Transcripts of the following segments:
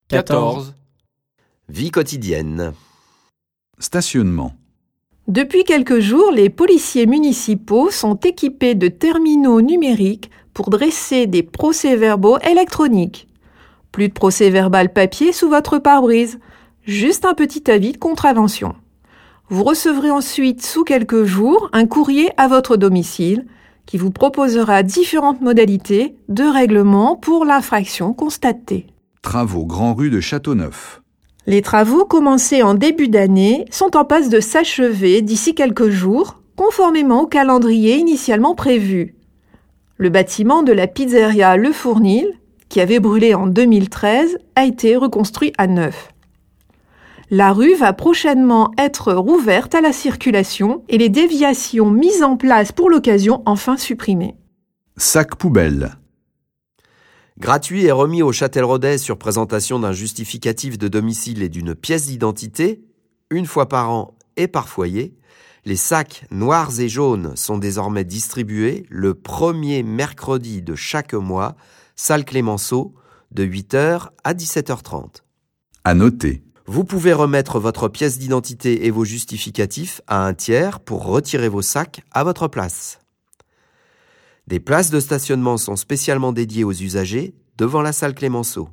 14. Vie quotidienne. Stationnement. Depuis quelques jours, les policiers municipaux sont équipés de terminaux numériques pour dresser des procès-verbaux électroniques. Plus de procès-verbal papier sous votre pare-brise, juste un petit avis de contravention. Vous recevrez ensuite sous quelques jours un courrier à votre domicile qui vous proposera différentes modalités de règlement pour l'infraction constatée. Travaux Grand Rue de Châteauneuf. Les travaux commencés en début d'année sont en passe de s'achever d'ici quelques jours, conformément au calendrier initialement prévu. Le bâtiment de la pizzeria Le Fournil, qui avait brûlé en 2013, a été reconstruit à neuf. La rue va prochainement être rouverte à la circulation et les déviations mises en place pour l'occasion enfin supprimées. Sac poubelle. Gratuit et remis au Châtelleraudais sur présentation d'un justificatif de domicile et d'une pièce d'identité, une fois par an et par foyer, les sacs noirs et jaunes sont désormais distribués le premier mercredi de chaque mois, salle Clémenceau, de 8h à 17h30. À noter. Vous pouvez remettre votre pièce d'identité et vos justificatifs à un tiers pour retirer vos sacs à votre place. Des places de stationnement sont spécialement dédiées aux usagers devant la salle Clémenceau.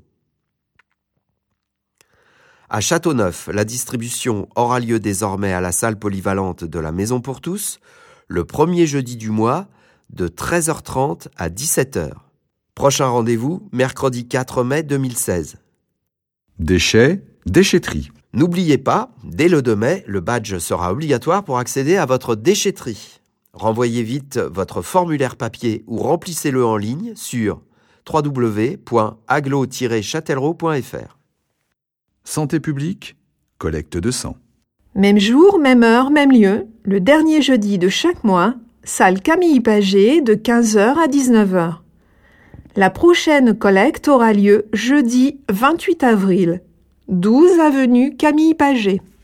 À Châteauneuf, la distribution aura lieu désormais à la salle polyvalente de la Maison pour tous, le premier jeudi du mois, de 13h30 à 17h. Prochain rendez-vous, mercredi 4 mai 2016. Déchets, déchetterie. N'oubliez pas, dès le 2 mai, le badge sera obligatoire pour accéder à votre déchetterie. Renvoyez vite votre formulaire papier ou remplissez-le en ligne sur www.aglo-châtellerault.fr. Santé publique, collecte de sang. Même jour, même heure, même lieu, le dernier jeudi de chaque mois, salle Camille Paget de 15h à 19h. La prochaine collecte aura lieu jeudi 28 avril, 12 avenue Camille Paget.